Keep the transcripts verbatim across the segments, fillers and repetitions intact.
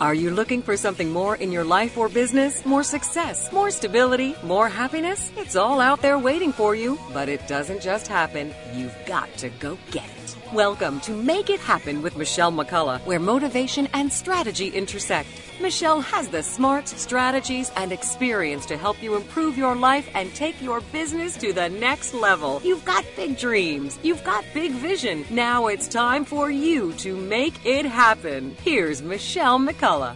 Are you looking for something more in your life or business? More success, more stability, more happiness? It's all out there waiting for you, but it doesn't just happen. You've got to go get it. Welcome to Make It Happen with Michelle McCullough, where motivation and strategy intersect. Michelle has the smarts, strategies, and experience to help you improve your life and take your business to the next level. You've got big dreams. You've got big vision. Now it's time for you to make it happen. Here's Michelle McCullough.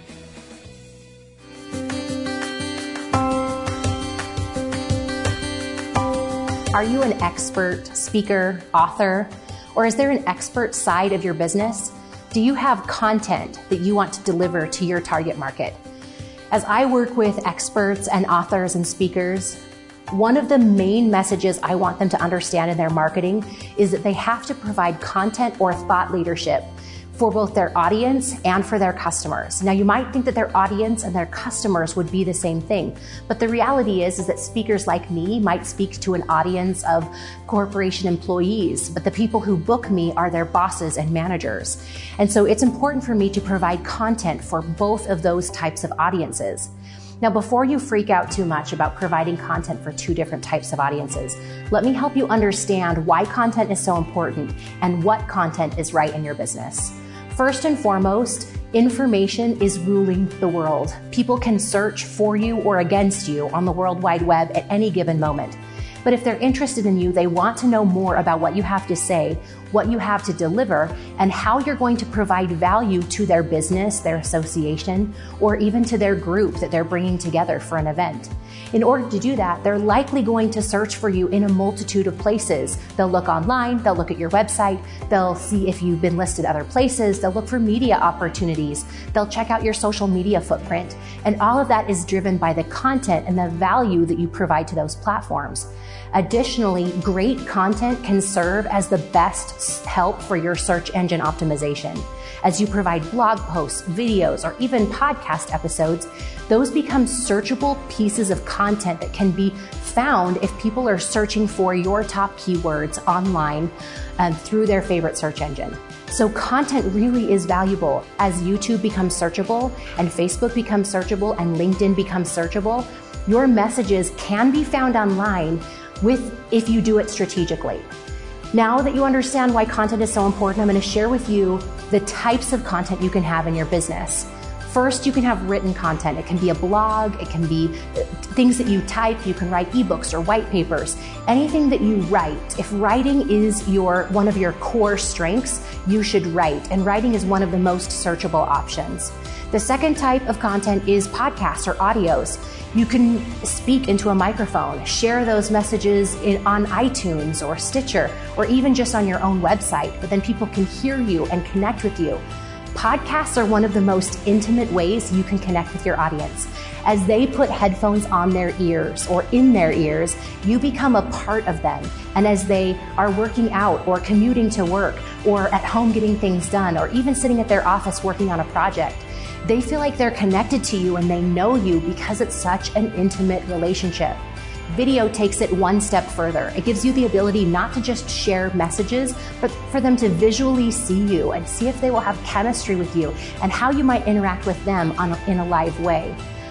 Are you an expert, speaker, author, or is there an expert side of your business? Do you have content that you want to deliver to your target market? As I work with experts and authors and speakers, one of the main messages I want them to understand in their marketing is that they have to provide content or thought leadership for both their audience and for their customers. Now, you might think that their audience and their customers would be the same thing, but the reality is, is that speakers like me might speak to an audience of corporation employees, but the people who book me are their bosses and managers. And so it's important for me to provide content for both of those types of audiences. Now, before you freak out too much about providing content for two different types of audiences, let me help you understand why content is so important and what content is right in your business. First and foremost, information is ruling the world. People can search for you or against you on the World Wide Web at any given moment. But if they're interested in you, they want to know more about what you have to say, what you have to deliver, and how you're going to provide value to their business, their association, or even to their group that they're bringing together for an event. In order to do that, they're likely going to search for you in a multitude of places. They'll look online, they'll look at your website, they'll see if you've been listed other places, they'll look for media opportunities, they'll check out your social media footprint, and all of that is driven by the content and the value that you provide to those platforms. Additionally, great content can serve as the best help for your search engine optimization. As you provide blog posts, videos, or even podcast episodes, those become searchable pieces of content that can be found if people are searching for your top keywords online um, through their favorite search engine. So content really is valuable. As YouTube becomes searchable and Facebook becomes searchable and LinkedIn becomes searchable, your messages can be found online with if you do it strategically. Now that you understand why content is so important, I'm going to share with you the types of content you can have in your business. First, you can have written content. It can be a blog, it can be things that you type, you can write ebooks or white papers, anything that you write. If writing is your one of your core strengths, you should write, and writing is one of the most searchable options. The second type of content is podcasts or audios. You can speak into a microphone, share those messages in, on iTunes or Stitcher, or even just on your own website, but then people can hear you and connect with you. Podcasts are one of the most intimate ways you can connect with your audience. As they put headphones on their ears or in their ears, you become a part of them. And as they are working out or commuting to work or at home getting things done or even sitting at their office working on a project, they feel like they're connected to you and they know you because it's such an intimate relationship. Video takes it one step further. It gives you the ability not to just share messages, but for them to visually see you and see if they will have chemistry with you and how you might interact with them on a, in a live way.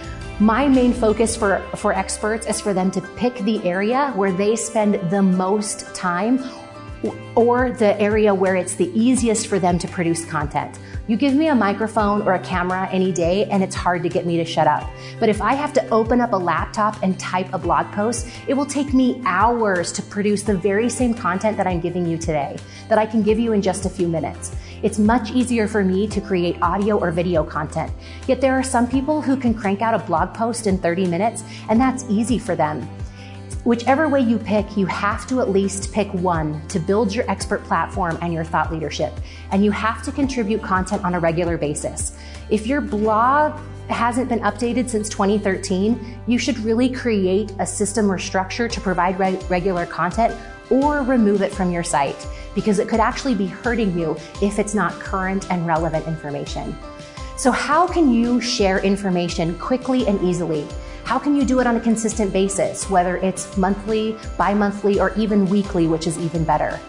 My main focus for, for experts is for them to pick the area where they spend the most time or the area where it's the easiest for them to produce content. You give me a microphone or a camera any day and it's hard to get me to shut up. But if I have to open up a laptop and type a blog post, it will take me hours to produce the very same content that I'm giving you today, that I can give you in just a few minutes. It's much easier for me to create audio or video content. Yet there are some people who can crank out a blog post in thirty minutes, and that's easy for them. Whichever way you pick, you have to at least pick one to build your expert platform and your thought leadership. And you have to contribute content on a regular basis. If your blog hasn't been updated since twenty thirteen, you should really create a system or structure to provide re- regular content or remove it from your site, because it could actually be hurting you if it's not current and relevant information. So how can you share information quickly and easily? How can you do it on a consistent basis, whether it's monthly, bi-monthly, or even weekly, which is even better?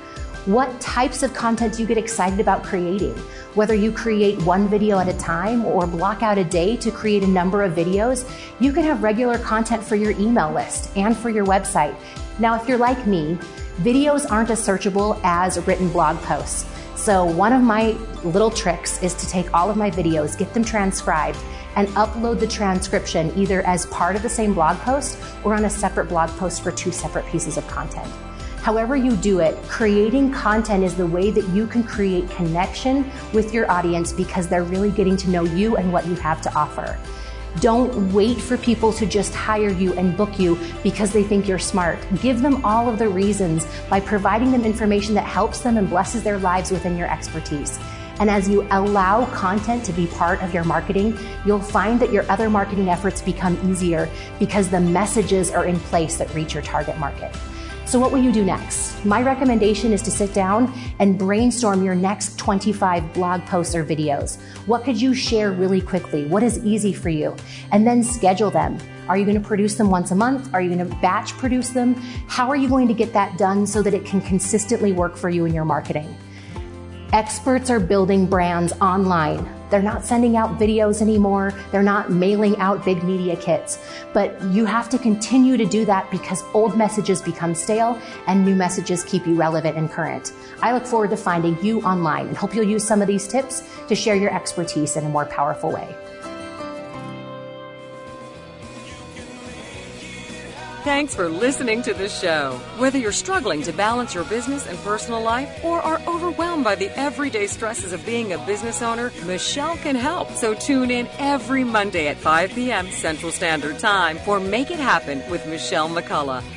What types of content do you get excited about creating? Whether you create one video at a time or block out a day to create a number of videos, you can have regular content for your email list and for your website. Now, if you're like me, videos aren't as searchable as written blog posts. So one of my little tricks is to take all of my videos, get them transcribed, and upload the transcription either as part of the same blog post or on a separate blog post for two separate pieces of content. However you do it, creating content is the way that you can create connection with your audience because they're really getting to know you and what you have to offer. Don't wait for people to just hire you and book you because they think you're smart. Give them all of the reasons by providing them information that helps them and blesses their lives within your expertise. And as you allow content to be part of your marketing, you'll find that your other marketing efforts become easier because the messages are in place that reach your target market. So what will you do next? My recommendation is to sit down and brainstorm your next twenty-five blog posts or videos. What could you share really quickly? What is easy for you? And then schedule them. Are you going to produce them once a month? Are you going to batch produce them? How are you going to get that done so that it can consistently work for you in your marketing? Experts are building brands online. They're not sending out videos anymore. They're not mailing out big media kits. But you have to continue to do that because old messages become stale and new messages keep you relevant and current. I look forward to finding you online and hope you'll use some of these tips to share your expertise in a more powerful way. Thanks for listening to the show. Whether you're struggling to balance your business and personal life or are overwhelmed by the everyday stresses of being a business owner, Michelle can help. So tune in every Monday at five p.m. Central Standard Time for Make It Happen with Michelle McCullough.